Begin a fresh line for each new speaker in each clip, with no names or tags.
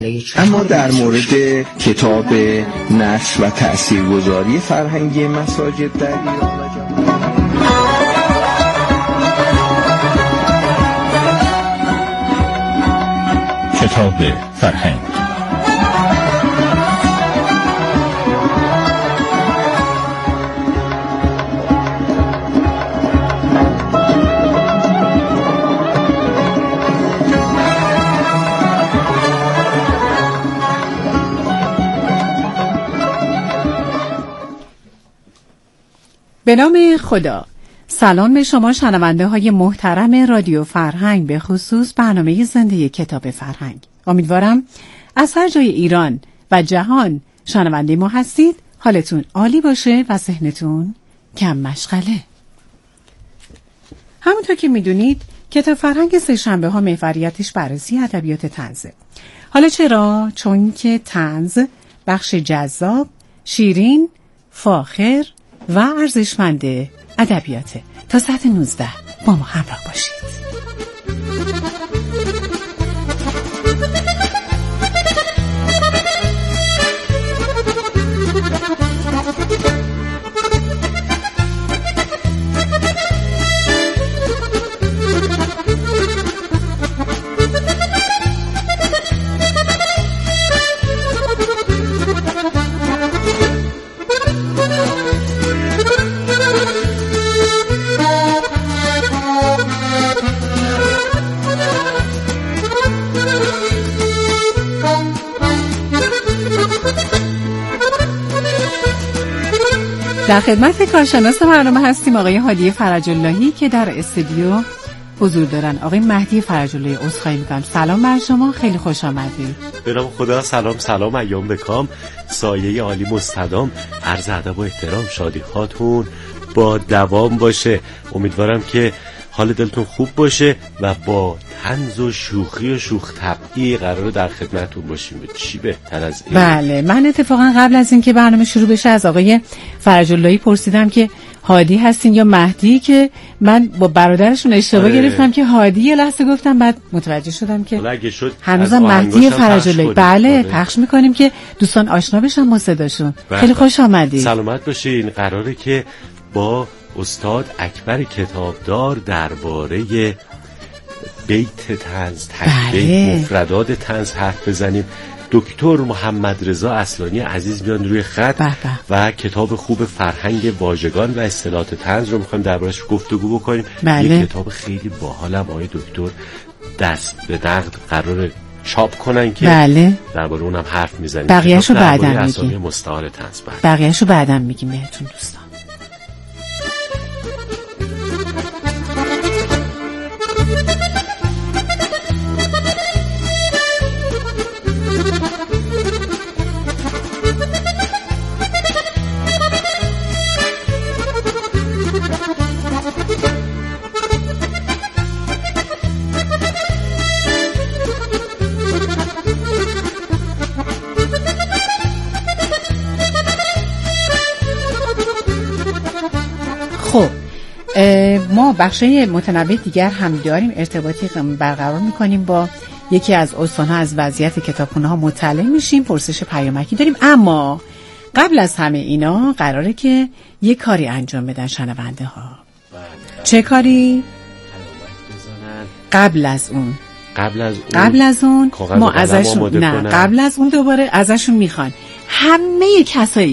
اما در مورد کتاب نشر و تاثیرگذاری فرهنگی مساجد در ایران و جهان،
کتاب فرهنگ.
به نام خدا. سلام به شما شنونده های محترم رادیو فرهنگ، به خصوص برنامه زنده کتاب فرهنگ. امیدوارم از هر جای ایران و جهان شنونده ما هستید حالتون عالی باشه و ذهنتون کم مشغله. همونطور که میدونید کتاب فرهنگ سه‌شنبه ها محوریتش بررسی ادبیات طنزه. حالا چرا؟ چون که طنز بخش جذاب، شیرین، فاخر و ارزشمند ادبیاته. تا ساعت 19 با ما همراه باشید. در خدمت کارشناس برنامه هستیم آقای هادی فرج اللهی که در استودیو حضور دارن. آقای مهدی فرج اللهی، عذرخواهی می‌کنم. سلام بر شما، خیلی خوش آمدید.
به نام خدا. سلام ایام بکام، سایه عالی مستدام، عرض ادب و احترام، شادی هاتون با دوام باشه. امیدوارم که حال دلتون خوب باشه و با طنز و شوخی و شوخ طبعی قراره در خدمتتون باشیم. چی بهتر از این؟
بله، من اتفاقا قبل از اینکه برنامه شروع بشه از آقای فرج اللهی پرسیدم که هادی هستین یا مهدی، که من با برادرشون اشتباه گرفتم که هادی، یه لحظه گفتم، بعد متوجه شدم که هنوزم مهدی فرج اللهی. بله، پخش میکنیم که دوستان آشنا بشن با صداشون. خیلی خوش آمدید.
سلامت باشین. قراره که با استاد اکبر کتابدار درباره بیت طنز، تکبیت، مفردات طنز حرف بزنیم. دکتر محمد رضا اصلانی عزیز میان روی خط و کتاب خوب فرهنگ واژگان و اصطلاحات طنز رو میخوایم دربارش گفتگو بکنیم. یه کتاب خیلی باحالم آقای دکتر دست به نقد قراره چاپ کنن که درباره اونم حرف میزنیم.
بقیه‌شو بعداً
میگیم. مستعار طنز
بقیه‌شو بعداً میگیم بهتون دوستان. خب ما بخشای متنوع دیگر هم داریم. ارتباطی برقرار میکنیم با یکی از استان‌ها، از وضعیت کتابخونه‌ها مطلع میشیم، پرسش پیامکی داریم. اما قبل از همه اینا قراره که یک کاری انجام بدن شنونده ها. چه کاری؟ قبل از اون ما ازشون قبل از اون دوباره ازشون میخوان همه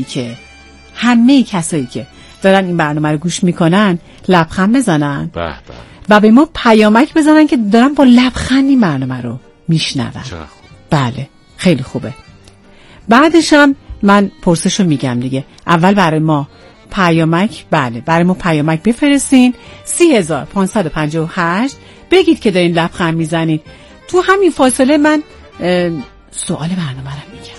کسایی که دارن این برنامه رو گوش میکنن لبخند بزنن و به ما پیامک بزنن که دارن با لبخند این برنامه رو میشنون. بله، خیلی خوبه. بعدش هم من پرسشو میگم دیگه. اول برای ما پیامک بفرستین 30558، بگید که دارین لبخند میزنید. تو همین فاصله من سوال برنامه رو میگم.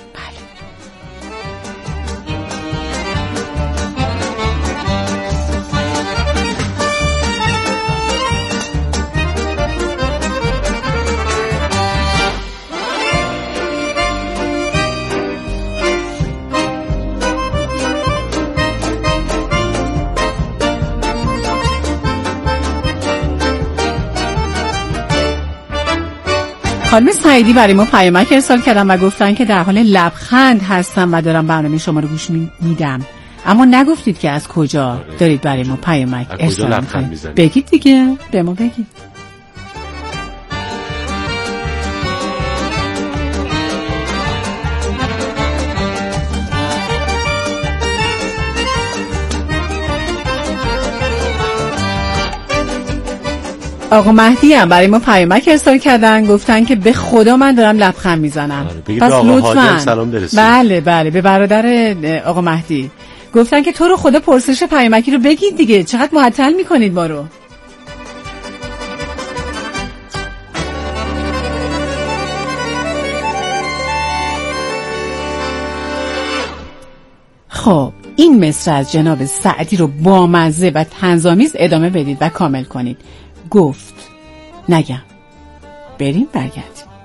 خانم سعیدی برای ما پیامک ارسال کردن و گفتن که در حال لبخند هستم و دارم برنامه شما رو گوش میدم، اما نگفتید که از کجا دارید برای ما پیامک ارسال میکنید. بگید دیگه، به ما بگید. آقا مهدی هم برای ما پیامک ارسال کردن، گفتن که به خدا من دارم لبخند میزنم.
پس لطفاً سلام برسید.
بله به برادر آقا مهدی گفتن که تو رو خدا پرسش پیامکی رو بگید دیگه، چقدر معطل میکنید ما رو. خب این مصرع از جناب سعدی رو با مزه و طنزآمیز ادامه بدید و کامل کنید. گفت نگم، بریم برگردیم.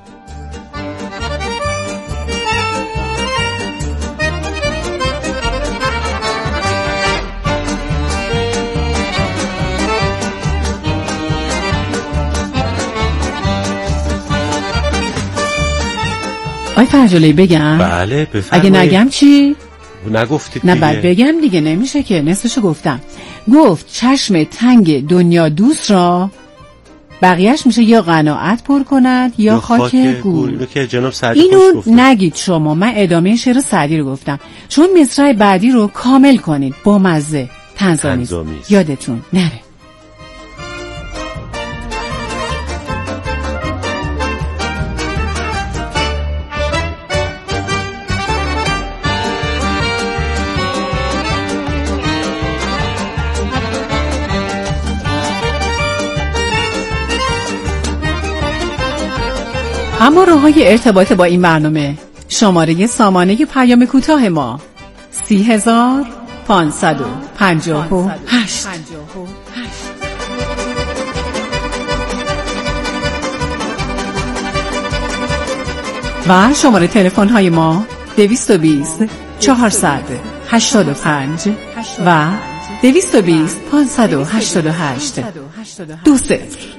آی فرجالی بگم؟
بله بفرمایید.
اگه نگم چی؟
نگفتید
نه
دیگه.
بعد بگم دیگه، نمیشه که نصفشو گفتم. گفت چشم تنگ دنیا دوست را، بقیهش میشه یا قناعت پر کند یا خاک گور.
اینو که جناب سعدی
اینو نگید شما، من ادامه شعر سعدی رو گفتم. چون مصرع بعدی رو کامل کنید با مزه، طنزآمیز، یادتون نره. اما راه‌های ارتباط با این برنامه: شماره سامانه پیام کوتاه ما 30558 و شماره تلفن های ما 220 485 و 220 588 20.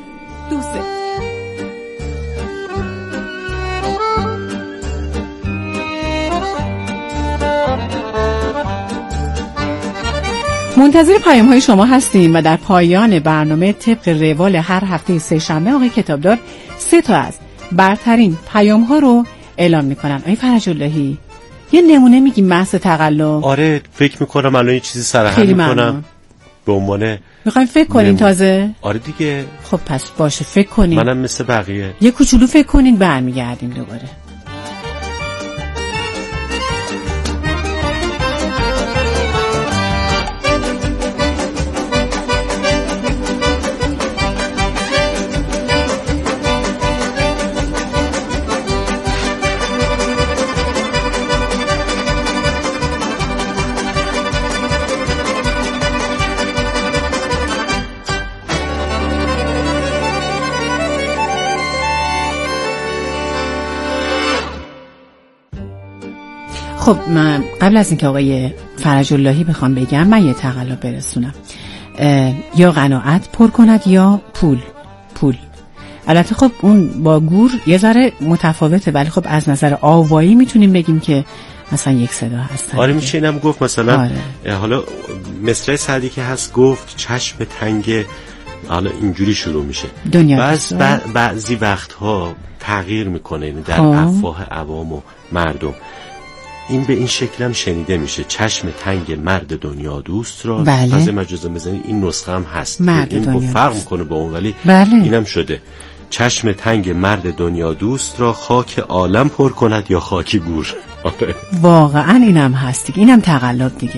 منتظر پیام های شما هستیم و در پایان برنامه طبق روال هر هفته سه‌شنبه آقای کتابدار 3 تا از برترین پیام ها رو اعلام میکنن. آقای فرج اللهی یه نمونه میگیم محض تقلب.
آره فکر میکنم الان یه چیزی سرهم میکنم به عنوان
میخوایم فکر کنین تازه.
آره دیگه.
خب پس باشه فکر کنین.
منم مثل بقیه
یه کوچولو فکر کنین برمیگردیم دوباره. خب من قبل از اینکه آقای فرج اللهی بخوام بگم، من یه تقلب برسونم. یا قناعت پر کند یا پول. البته خب اون با گور یه ذره متفاوته، ولی خب از نظر آوایی میتونیم بگیم که مثلا یک صدا هستن.
آره میشه اینم گفت مثلا.
آره.
حالا مصرع سعدی که هست گفت چشم تنگ، حالا اینجوری شروع میشه. بعضی وقتها تغییر میکنه در افواه عوام و مردم. این به این شکل هم شنیده میشه: چشم تنگ مرد دنیا دوست را. تازه مجازا بزنید این نسخه هم هست، این با فرق میکنه با اون، ولی اینم شده: چشم تنگ مرد دنیا دوست را خاک عالم پر کند یا خاکی گور.
واقعا اینم هست دیگه، اینم تقلب دیگه.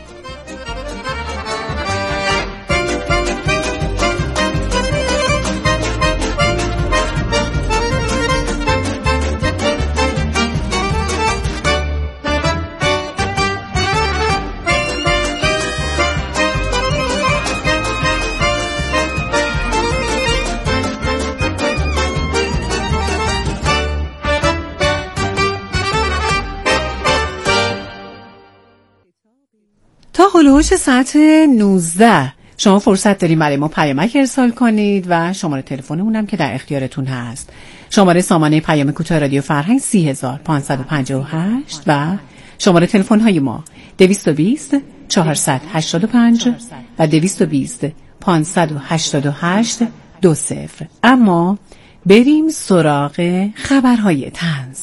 تا هلوش ساعت 19 شما فرصت داریم برای ما پیامک ارسال کنید و شماره تلفنمون هم که در اختیارتون هست شماره سامانه پیام کوتاه رادیو فرهنگ 30558 و شماره تلفن های ما 220 485 و 220 588 20. اما بریم سراغ خبرهای طنز.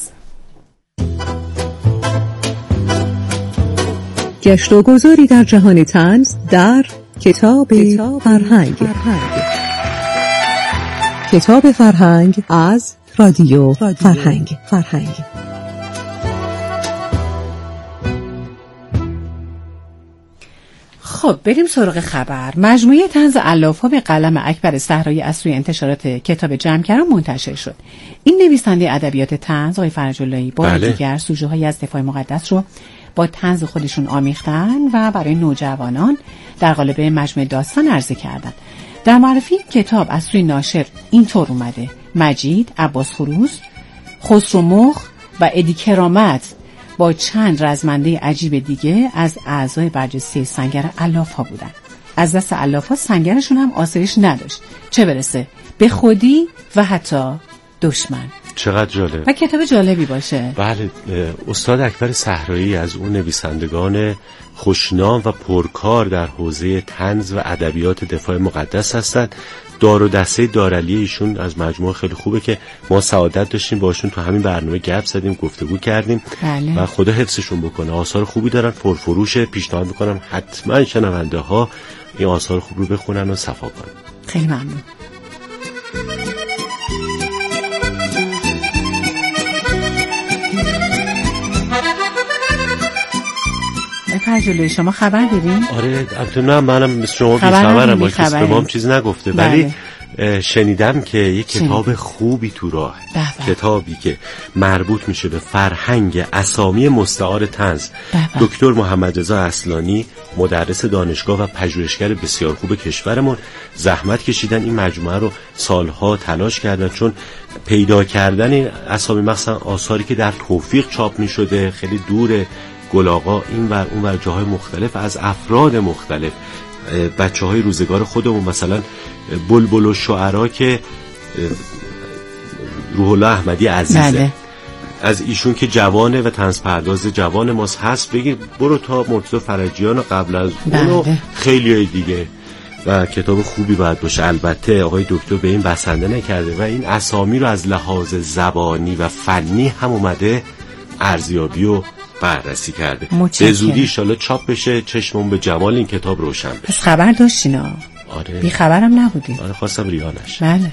گشت و گذاری در جهان طنز در کتاب فرهنگ. کتاب فرهنگ از رادیو فرهنگ.
خب بریم سراغ خبر. مجموعه طنز علاف‌ها به قلم اکبر صحرایی از سوی انتشارات کتاب جمع‌کران منتشر شد. این نویسنده ادبیات طنز آقای فرج اللهی با دیگر سوژه‌هایی از دفاع مقدس رو با طنز خودشون آمیختن و برای نوجوانان در قالب مجموعه داستان عرضه کردن. در معرفی کتاب از سوی ناشر اینطور اومده: مجید، عباس خروس، خسرو مخ و ادی کرامت با چند رزمنده عجیب دیگه از اعضای برجسته سنگر علاف‌ها بودن. از دست علاف‌ها سنگرشون هم آسایش نداشت، چه برسه به خودی و حتی دشمن.
چقدر جالب
و کتاب جالبی باشه.
بله، استاد اکبر صحرایی از اون نویسندگان خوشنام و پرکار در حوزه طنز و ادبیات دفاع مقدس هستند. دار و دسته دارعلی ایشون از مجموعه خیلی خوبه که ما سعادت داشتیم باشون تو همین برنامه گپ زدیم، گفتگو کردیم.
بله.
و خدا حفظشون بکنه. آثار خوبی دارن، پرفروشه. پیشنهاد میکنم حتما شنونده ها این آثار خوب رو بخونن و صفا کنن.
خیلی ممنون. فرجلوی شما خبر دارین؟
آره البته نه، منم مثل شما بی‌خبرم، با کسی به ما چیز نگفته. ولی شنیدم که یک کتاب خوبی تو راه، کتابی که مربوط میشه به فرهنگ اسامی مستعار طنز. دکتر محمد رضا اصلانی، مدرس دانشگاه و پژوهشگر بسیار خوب کشورمون، زحمت کشیدن این مجموعه رو سالها تلاش کردن، چون پیدا کردن این اسامی مثلا آثاری که در توفیق چاپ میشده خیلی دوره، گلاغا این ور اون ور جاهای مختلف از افراد مختلف، بچه‌های روزگار خودمون، مثلا بلبل و شعرا که روح الله احمدی عزیزه.
بله.
از ایشون که جوانه و طنز پرداز جوان ماست هست، بگیر برو تا مرتضی فرجیان و قبل از اونو خیلی های دیگه. و کتاب خوبی باید باشه. البته آقای دکتر به این بسنده نکرده و این اسامی رو از لحاظ زبانی و فنی هم اومده ارزیابی و بررسی کرده. به زودی انشالله چاپ بشه، چشمون به جمال این کتاب روشن بشه.
پس خبر داشتینا؟
آره.
بی خبرم نبودی؟
آره خواستم ریانش.
بله.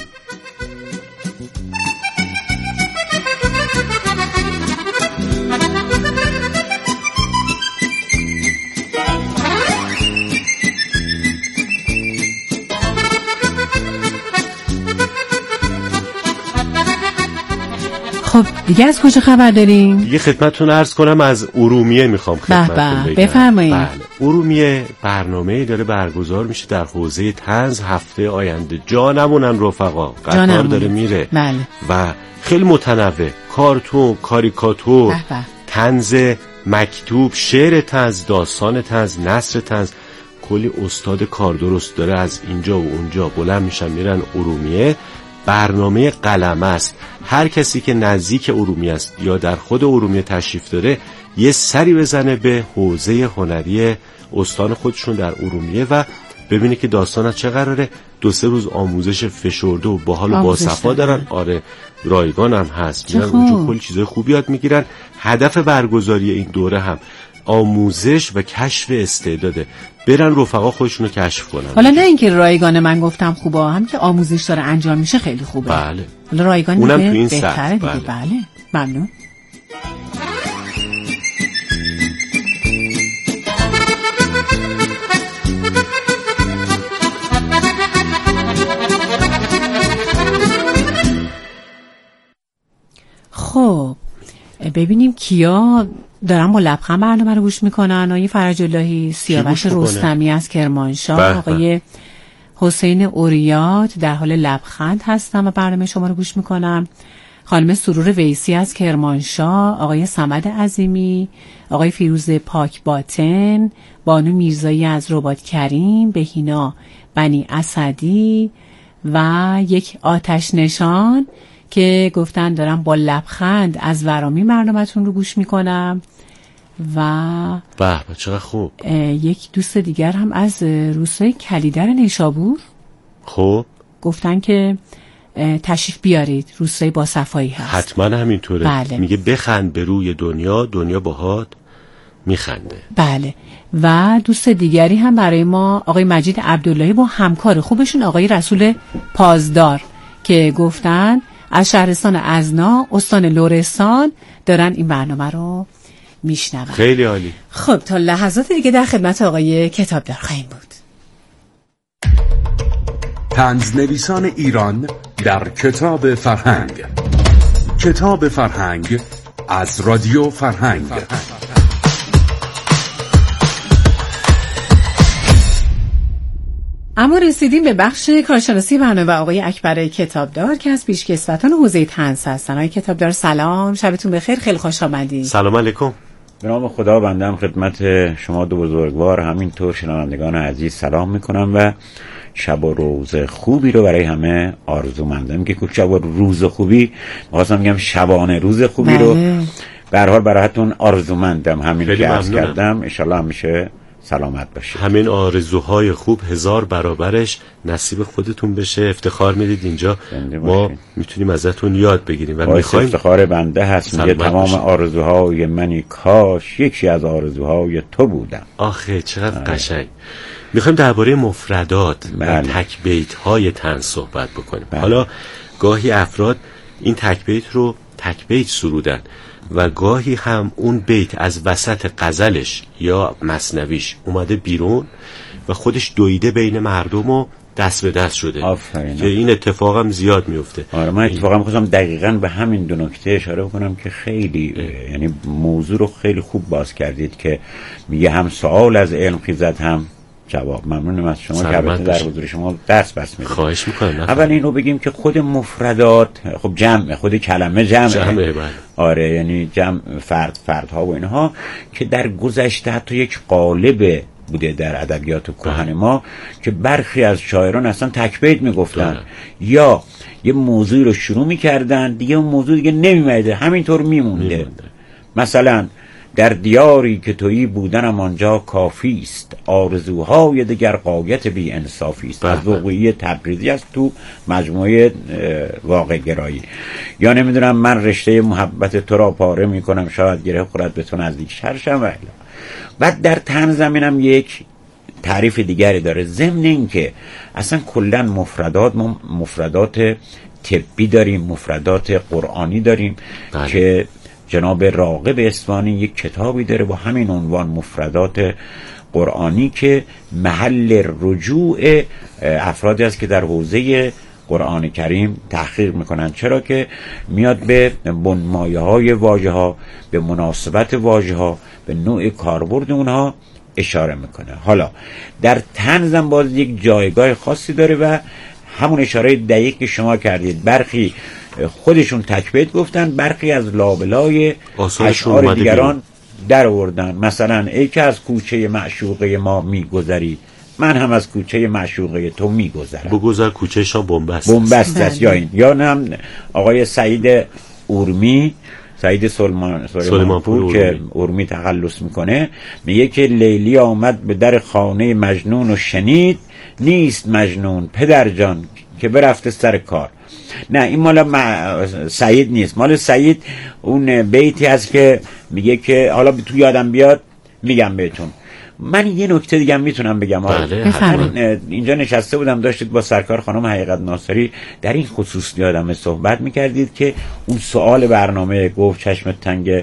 خب دیگه از کجا خبر داریم؟
دیگه خدمتتون عرض کنم از ارومیه میخوام خدمتتون بگم.
بفرمایید.
بله. ارومیه برنامه‌ای داره برگزار میشه در حوزه طنز هفته آینده. جانمونن رفقا، قطار داره میره.
بله.
و خیلی متنوع، کارتون، کاریکاتور، طنز مکتوب، شعر طنز، داستان طنز، نثر طنز، کلی استاد کاردرست داره از اینجا و اونجا بلند میشن میرن ارومیه. برنامه قلمه است. هر کسی که نزدیک ارومیه است یا در خود ارومیه تشریف داره یه سری بزنه به حوزه هنری استان خودشون در ارومیه و ببینه که داستان از چه قراره. 2-3 روز آموزش فشرده و باحال و باصفا دارن. آره رایگان هم هست، میرن اونجا کلی چیزای خوبی یاد میگیرن. هدف برگزاری این دوره هم آموزش و کشف استعداده. برن رفقا خودشونو کشف کنن.
حالا نه اینکه رایگان من گفتم خوبه، هم که آموزش داره انجام میشه خیلی خوبه.
بله.
حالا رایگان
اونم تو این
بهتره دیگه.
بله.
بله. ممنون. خب ببینیم کیا دارن با لبخند برنامه رو گوش میکنن. آقای فرج اللهی، سیاوش رستمی از کرمانشاه، آقای حسین اوریات در حال لبخند هستن و برنامه شما رو گوش میکنن. خانم سرور ویسی از کرمانشاه، آقای صمد عظیمی، آقای فیروز پاک باطن، بانو میرزایی از رباط کریم، بهینا بنی اسدی و یک آتش نشان که گفتن دارم با لبخند از ورامی برنامه‌تون رو گوش میکنم و
به چقدر خوب.
یک دوست دیگر هم از روستای کلیدر نیشابور
خب
گفتن که تشریف بیارید، روستای با صفایی هست.
حتما همینطوره.
بله. میگه
بخند به روی دنیا، دنیا باهات میخنده.
بله. و دوست دیگری هم برای ما آقای مجید عبداللهی با همکار خوبشون آقای رسول پازدار که گفتن از شهرستان ازنا استان لرستان دارن این برنامه رو میشنون.
خیلی عالی.
خب تا لحظات دیگه در خدمت آقای کتابدار خواهیم بود.
طنزنویسان ایران در کتاب فرهنگ. کتاب فرهنگ از رادیو فرهنگ.
اما رسیدیم به بخش کارشناسی برنامه و آقای اکبر کتابدار که از پیشکسوتان حوزه طنز هستن. آقای کتابدار سلام، شبتون بخیر، خیلی خوش آمدید.
سلام علیکم.
به نام خدا بنده خدمت شما دو بزرگوار همینطور شنوندگان عزیز سلام میکنم و شب و روز خوبی رو برای همه آرزومندم. که شب و روز خوبی می‌خواستم بگم شبانه روز خوبی رو به هر حال براتون آرزومندم. همین که عرض کردم ان شاءالله همیشه سلامت باشید.
همین آرزوهای خوب 1000 برابرش نصیب خودتون بشه. افتخار میدید اینجا ما میتونیم ازتون یاد بگیریم و میخوایم.
افتخار بنده هست میگه تمام آرزوهای منی کاش یکی از آرزوهای تو بودم.
آخه چقدر قشنگ. میخوایم درباره مفردات و تک بیت های طنز صحبت بکنیم. حالا گاهی افراد این تک بیت رو تک بیت سرودن و گاهی هم اون بیت از وسط غزلش یا مثنویش اومده بیرون و خودش دویده بین مردم و دست به دست شده.
آفرین.
که این اتفاق هم زیاد میفته.
آره من اتفاقا می‌خواستم دقیقاً به همین دو نکته اشاره بکنم که خیلی یعنی موضوع رو خیلی خوب باز کردید که میگه هم سوال از علم خیزد هم جواب. ممنونم از شما که البته در حضور شما درس بس میدید.
خواهش میکنم.
اول اینو بگیم که خود مفردات خب جمع، خود کلمه جمعه. آره یعنی جمع فردها و اینها که در گذشته حتی یک قالب بوده در ادبیات کهن ما که برخی از شاعران اصلا تک بیت میگفتن یا یه موضوعی رو شروع میکردن دیگه اون موضوع دیگه نمیمده همینطور میمونده. مثلا در دیاری که تویی بودنم آنجا کافی است، آرزوهای دگر غایت بی انصافی است. از وقوعی تبریزی است تو مجموعه واقع گرایی. یا نمیدونم من رشته محبت تو را پاره میکنم شاید گره خورد به تو نزدیک شرشم و الا. بعد در طنز زمینم یک تعریف دیگری داره. ضمن این که اصلا کلا مفردات طبی داریم، مفردات قرآنی داریم که جناب راغب اصفهانی یک کتابی داره با همین عنوان مفردات قرآنی که محل رجوع افرادی است که در حوزه قرآن کریم تحقیق میکنن. چرا که میاد به بنمایه های واژه ها، به مناسبت واژه ها، به نوع کاربرد اونها اشاره میکنه. حالا در طنزم باز یک جایگاه خاصی داره و همون اشاره دقیق که شما کردید. برخی خودشون تک بیت گفتن، برخی از لابلای اشعار دیگران در آوردن. مثلا ای که از کوچه معشوقه ما میگذری من هم از کوچه معشوقه تو میگذرم.
بگذر کوچه شما بنبست
است. یا این یا هم آقای سعید اورمی، سعید سلیمانپور که اورمی تخلص میکنه میگه که لیلی آمد به در خانه مجنون و شنید نیست مجنون پدر جان که برفته سر کار. نه این مال سعید نیست، مال سعید اون بیتی هست که میگه که حالا تو یادم بیاد میگم بهتون. من یه نکته دیگه میتونم بگم. اینجا نشسته بودم داشتید با سرکار خانم حقیقت ناصری در این خصوص یادم صحبت میکردید که اون سوال برنامه گفت چشم تنگ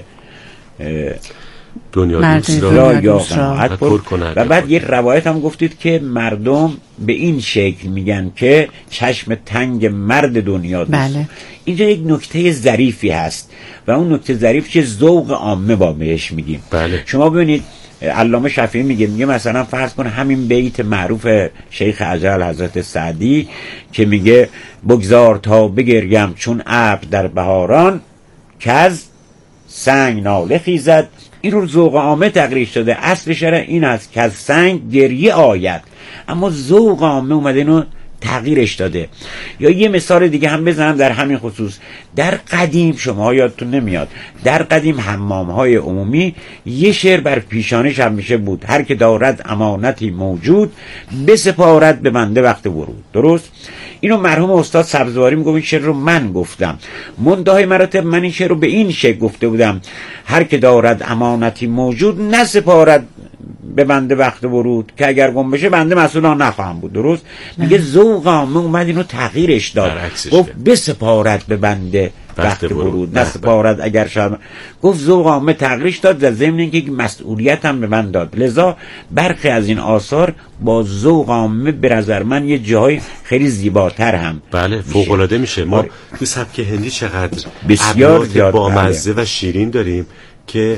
دنیا دوست را
یا قناعت پر کند. و بعد یه روایت هم گفتید که مردم به این شکل میگن که چشم تنگ مرد دنیا دوست. اینجا یک نکته ظریفی هست و اون نکته ظریف که ذوق عامه با بهش میگیم. شما ببینید علامه شفیعی میگه مثلا فرض کن همین بیت معروف شیخ اجل حضرت سعدی که میگه بگذار تا بگریم چون ابر در بهاران که از سنگ ناله خیزد. این رو ذوق عامه تقریر شده. اصل شرع این است که از سنگ گریه آید، اما ذوق عامه اومده اینو تغییرش داده. یا یه مثال دیگه هم بزنم در همین خصوص. در قدیم، شما یادتون نمیاد، در قدیم حمام‌های عمومی یه شعر بر پیشانش همیشه بود: هر که دارد امانتی موجود، بسپارد به بنده وقت ورود. درست؟ اینو مرحوم استاد سبزواری میگه، این شعر رو من گفتم. منتهای مراتب من این شعر رو به این شکل گفته بودم: هر که دارد امانتی موجود، نسپارد به بنده وقت ورود، که اگر گم بشه بنده مسئول آن نخواهم بود. درست؟ میگه ذوق عامه اومد اینو تغییرش داد، گفت بسپارد به بنده وقت ورود، نسپارد اگر شب. گفت ذوق عامه تغییرش داد و ضمن اینکه مسئولیت هم به من داد. لذا برخی از این آثار با ذوق عامه به نظر من یه جای خیلی زیباتر هم
بله فوق العاده میشه. ما تو سبک هندی چقدر
بسیار
بامزه و شیرین داریم که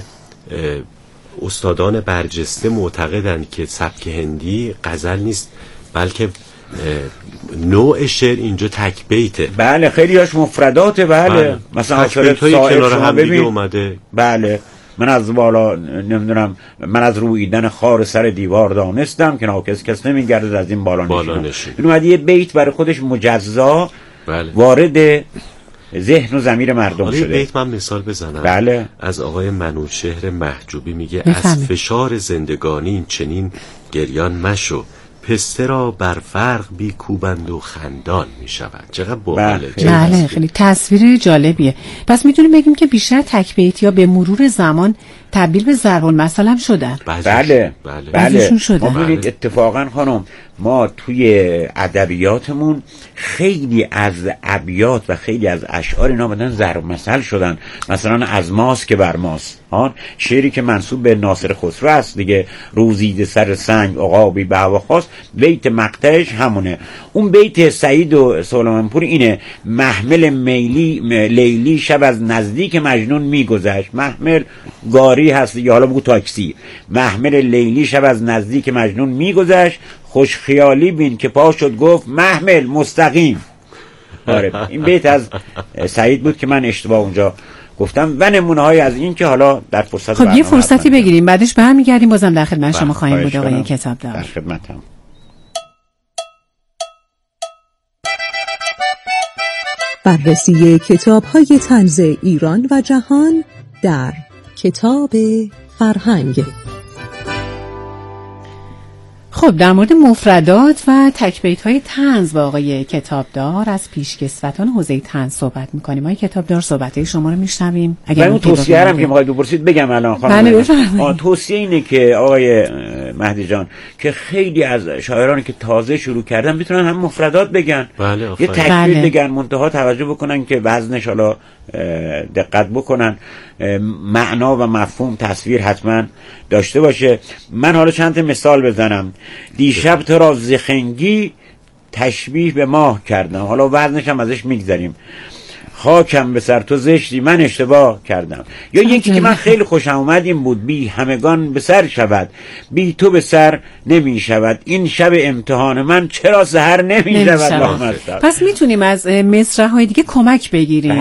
استادان برجسته معتقدند که سبک هندی غزل نیست بلکه نوع شعر اینجا تک بیته.
بله خیلی هاش مفرداته. بله مثلا
تک بیت های کنار هم دیگه اومده.
بله من از بالا نمیدونم، من از رویدن خار سر دیوار دانستم که ناکس کس نمیگردد از این بالا نشین. این اومده یه بیت برای خودش مجزا
بله.
وارد ذهن و ضمیر مردم شده.
بیت من مثال بزنم.
بله.
از آقای منوچهر محجوبی میگه از فشار زندگانی این چنین گریان مشو، پسته را بر فرق بی کوبند و خندان میشود. چقدر باحاله.
بله خیلی تصویر جالبیه. پس میتونیم بگیم که بیشتر تک بیت یا به مرور زمان تبدیل به ضرب المثل هم شدن.
بله ما ببینید اتفاقا خانم، ما توی ادبیاتمون خیلی از ابیات و خیلی از اشعار اینا بدن ضرب مثل شدن. مثلا از ماست که بر ماست، شعری که منسوب به ناصر خسرو است دیگه: روزیده سر سنگ عقابی به هوا خواست، بیت مقطعش همونه. اون بیت سعید و سلیمانپور اینه: محمل لیلی شب از نزدیک مجنون میگذشت. محمل گاری هست یا حالا بگو تاکسی. محمل لیلی شب از نزدیک مجنون میگذشت، خوش خیالی بین که پا شد گفت محمل مستقیم. آره این بیت از سعید بود که من اشتباه اونجا گفتم و نمونه های از این که حالا در فرصت
خب یه فرصتی بگیریم بعدش برمیگردیم بازم در خدمت شما خواهیم بود آقای کتابدار.
در خدمتم.
بررسی کتاب‌های طنز ایران و جهان در کتاب فرهنگ.
خب در مورد مفردات و تکبیت‌های طنز با آقای کتابدار از پیشکسوتان حوزه طنز صحبت می‌کنیم. آقای کتابدار صحبت شما رو می‌شنویم.
اگر اون توصیه هم که می‌خواید بپرسید بگم الان خانم.
بله بفرمایید.
توصیه اینه که آقای مهدی جان که خیلی از شاعرانی که تازه شروع کردن میتونن هم مفردات بگن.
بله
یه تکبیر بگن، منتها توجه بکنن که وزنش حالا دقت بکنن، معنا و مفهوم تصویر حتما داشته باشه. من حالا چند تا مثال بزنم. دیشب تو را زخنگی تشبیه به ماه کردم، حالا وزنش هم ازش میگذاریم. خاکم به سر تو زشتی من اشتباه کردم. یا یکی که من خیلی خوشم اومد این بود: بی همگان به سر شود، بی تو به سر نمی شود، این شب امتحان من چرا سحر نمی شود.
پس میتونیم از مصرع‌های دیگه کمک بگیریم.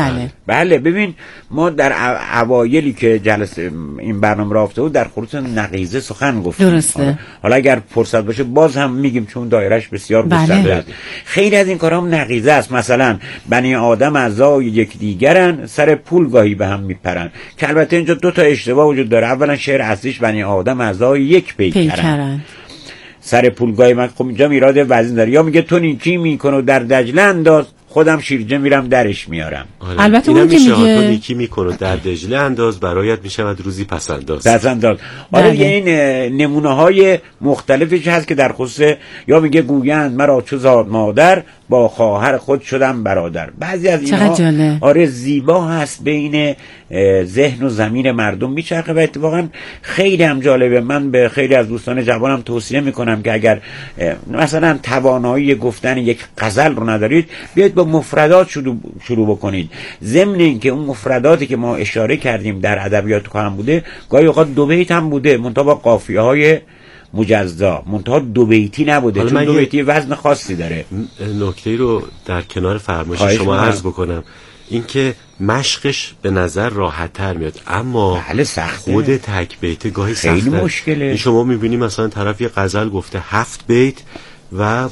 بله ببین ما در اوایلی که جلسه این برنامه رافته بود در خصوص نقیضه سخن گفتیم.
درسته.
حالا اگر فرصت باشه باز هم میگیم چون دایرهش بسیار گسترده است. خیلی از این کارا هم نقیضه است. مثلا بنی آدم اعضای یکدیگرن، سر پول گاهی به هم میپرن، که البته اینجا دو تا اشتباه وجود داره. اولا شعر اصلیش بنی آدم اعضای یک پیکرن، سر پول گاهی من خب اینجا میراد وزن داره. یا میگه تو نیکی میکنه و در دجله انداز، خودم شیرجه میرم درش میارم.
البته اون که میگه
تو نیکی میکنه در دجله انداز، برایت میشود روزی پسنداز.
آره این نمونه های مختلفش هست که در خصوص یا میگه گویند مرا چو زاد مادر، با خواهر خود شدم برادر. بعضی از اینها آره زیبا هست، بین ذهن و ضمیر مردم میچرخه و اتفاقا خیلی هم جالبه. من به خیلی از دوستان جوانم توصیه میکنم که اگر مثلا توانایی گفتن یک غزل رو ندارید، بیاید با مفردات شروع بکنید. ضمن اینکه اون مفرداتی که ما اشاره کردیم در ادبیات هم بوده، گاهی اوقات دو بیت هم بوده، منتها با قافیه‌های مجزا، منتها دو بیتی نبوده، چون دو بیتی وزن خاصی داره.
نکته رو در کنار فرمایش شما عرض بکنم، اینکه مشقش به نظر راحت تر میاد، اما خود تک بیت گاهی سخته.
خیلی مشکله.
شما میبینی مثلا طرف یه غزل گفته 7 بیت و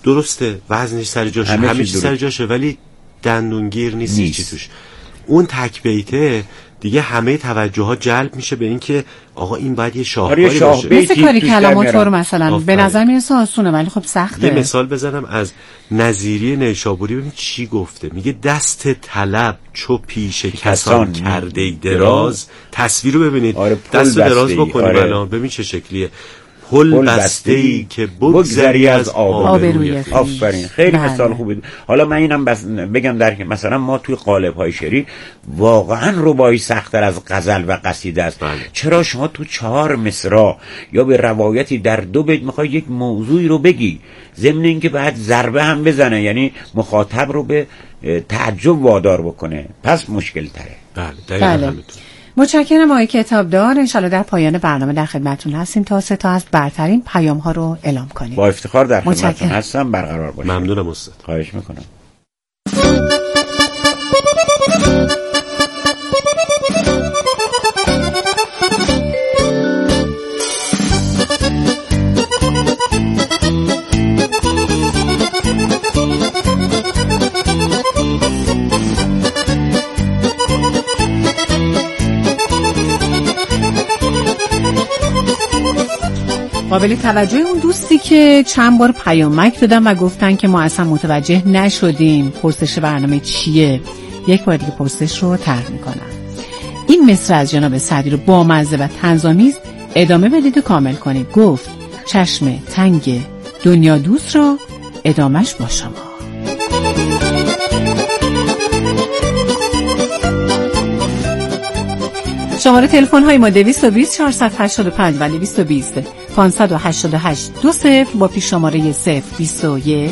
درسته وزنش سر جاشه، همه چی سر جاشه، ولی دندونگیر نیست. چی توش. اون تک بیته دیگه همه توجهات جلب میشه به این که آقا این باید یه شاهکاری باشه.
مثل کاری کلاماتور مثلا به نظر میرسه آسونه ولی خب سخته.
یه مثال بزنم از نظیری نیشابوری، ببین چی گفته. میگه دست طلب چو پیش کسان کرده دراز. تصویر رو ببینید. دست دراز بکنید الان ببین چه شکلیه. پل بسته‌ای که بگذری از آبروی.
آفرین، خیلی مثال خوبی. حالا من اینم بگم در که مثلا ما توی قالب‌های شعری واقعا رباعی سخت‌تر از غزل و قصیده است. چرا شما تو 4 مصرع یا به روایتی در 2 بیت میخوای یک موضوعی رو بگی، ضمن اینکه بعد ضربه هم بزنه، یعنی مخاطب رو به تعجب وادار بکنه، پس مشکل تره.
بله.
متشکرم آقای کتابدار. انشالله در پایان برنامه در خدمتتون هستیم تا 3 تا از برترین پیام ها رو اعلام کنیم.
با افتخار در خدمتتون هستم. برقرار باشید.
ممنونم استاد.
خواهش میکنم.
قابل توجه اون دوستی که چند بار پیامک دادن و گفتن که ما اصلا متوجه نشدیم پرسش برنامه چیه، یک بار دیگه پرسش رو طرح میکنم. این مصرع از جناب سعدی رو با مزه و طنزآمیز ادامه بدید و کامل کنید. گفت چشم تنگ دنیا دوست را ادامش با شما. شماره تلفن های ما 220 485 و 220 588 20 با پیش شماره 021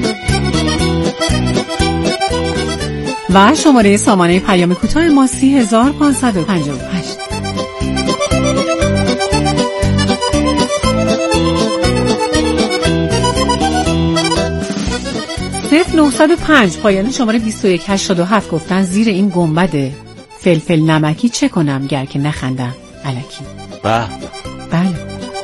و شماره سامانه پیام کوتاه ما 30558. 0905 پایان شماره 2187 گفتن زیر این گنبد فلفل نمکی چه کنم گر که نخندم الکی. بله.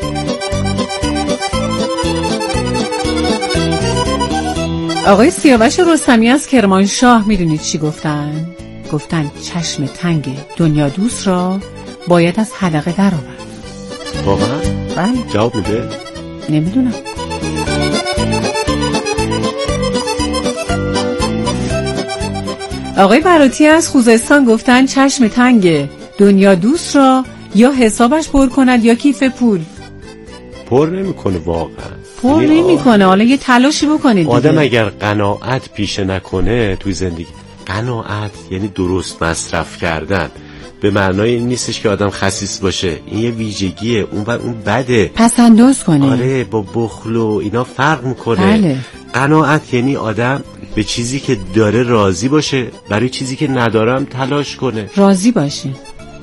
آقای سیاوش رستمی از کرمانشاه میدونید چی گفتن؟ گفتن چشم تنگ دنیا دوست را باید از حدقه در آورد.
واقعا؟
بله.
جواب میده؟
نمیدونم. آقای براتی از خوزستان گفتن چشم تنگ دنیا دوست را یا حسابش پر کند یا کیف پول.
پر نمیکنه واقعا.
پر نمیکنه. حالا یه تلاشی بکنید.
آدم اگر قناعت پیشه نکنه توی زندگی، قناعت یعنی درست مصرف کردن، به معنای این نیستش که آدم خسیس باشه. این یه ویژگیه. اون بده.
پس انداز کنه.
آره، با بخل و اینا فرق میکنه.
بله.
قناعت یعنی آدم به چیزی که داره راضی باشه، برای چیزی که ندارم تلاش کنه.
راضی باشه.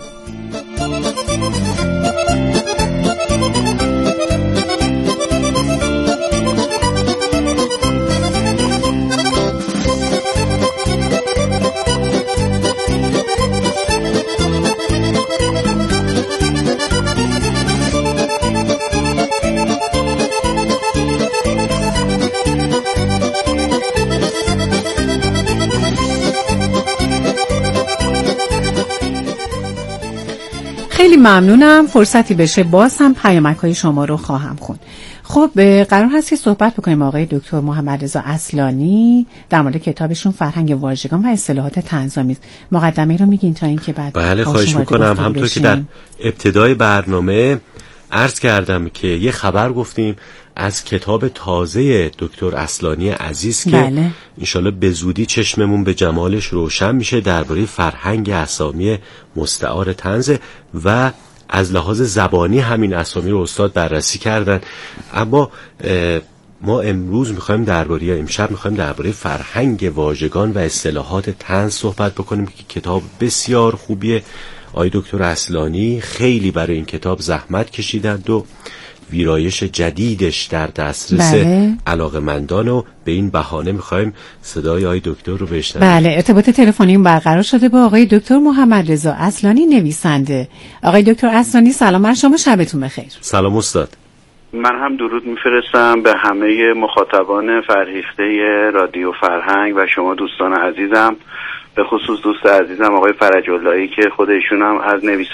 خیلی ممنونم. فرصتی بشه باز هم پیامک‌های شما رو خواهم خوند. خب قرار هست که صحبت بکنیم آقای دکتر محمد رضا اصلانی در مورد کتابشون فرهنگ واژگان و اصطلاحات طنزآمیز. مقدمه رو میگین تا اینکه بعد.
بله خواهش میکنم. همونطور که در ابتدای برنامه عرض کردم که یه خبر گفتیم از کتاب تازه دکتر اصلانی عزیز که
بله.
انشالله به زودی چشممون به جمالش روشن میشه، درباره فرهنگ اسامی مستعار طنز و از لحاظ زبانی همین اسامی رو استاد بررسی کردن. اما ما امروز میخوایم امشب میخوایم درباره فرهنگ واژگان و اصطلاحات طنز صحبت بکنیم که کتاب بسیار خوبیه. آقای دکتر اصلانی خیلی برای این کتاب زحمت کشیدند و ویرایش جدیدش در دسترس علاقه‌مندان و به این بهانه میخوایم صدای آقای دکتر رو بشنویم.
بله، ارتباط تلفنی برقرار شده با آقای دکتر محمد رضا اصلانی نویسنده. آقای دکتر اصلانی سلام بر شما، شبتون بخیر.
سلام استاد.
من هم درود میفرستم به همه مخاطبان فرهیخته رادیو فرهنگ و شما دوستان عزیزم، به خصوص دوست عزیزم آقای فرج اللهی که خود ایشون هم از